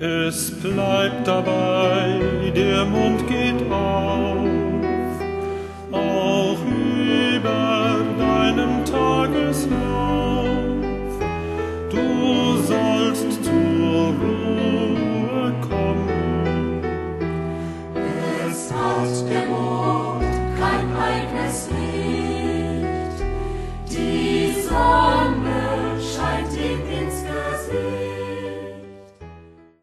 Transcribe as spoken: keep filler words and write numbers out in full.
Es bleibt dabei, der Mund geht auf, auch über deinem Tageslauf.